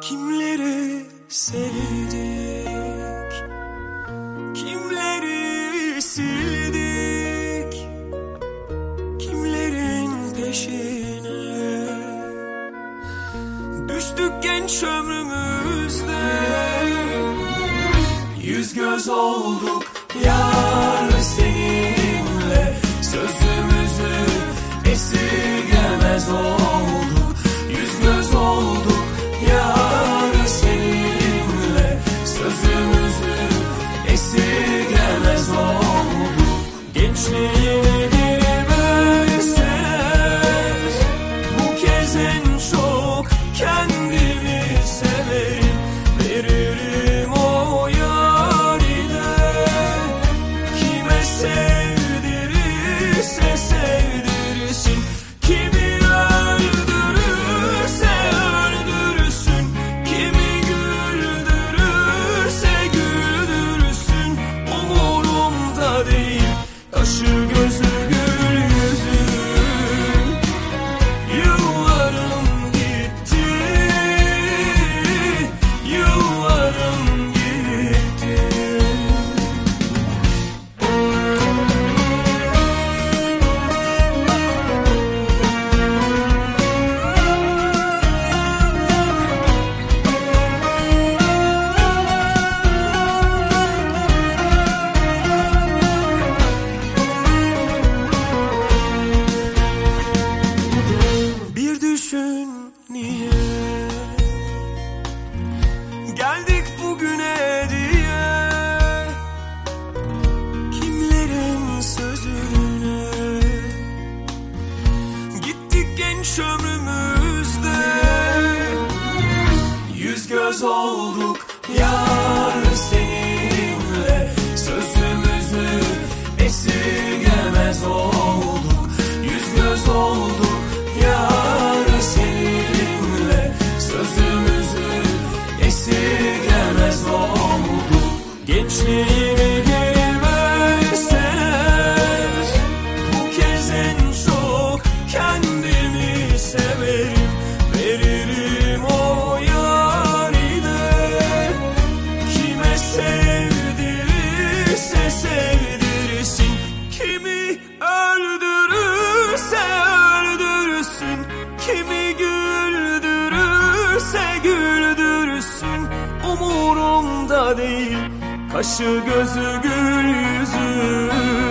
Kimleri sevdik, kimleri sildik, kimlerin peşine düştük genç ömrümüzde. Yüz göz olduk yar seninle, sözümüzü esirgemez olduk. Yüz göz olduk yar seninle, sözümüzü esirgemez olduk. Gençliğine geri verseler, bu kez en çok kendimi severim. Veririm o yarine, kime sevdirirse sevdirsin. Kimi öldürürse öldürsün, kimi güldürürse güldürsün. Umurumda değil, kaşı gözü gül yüzü. Yıllarım gitti, yıllarım gitti. Bir düşün niye geldik bugüne diye, kimlerin sözüne gittik genç ömrümüzde. Yüz göz olduk yar seninle, sözümüzü esirgemez olduk. Yüz göz olduk yar seninle, sözümüzü esirgemez olduk. Gençliğine geri verseler, bu kez en çok kendimi severim. Veririm o yarine, kime sevdirirse sevdirsin. Kimi öldürürse öldürsün, kimi güldürürse güldürsün. Umurumda değil, kaşı gözü gül yüzü.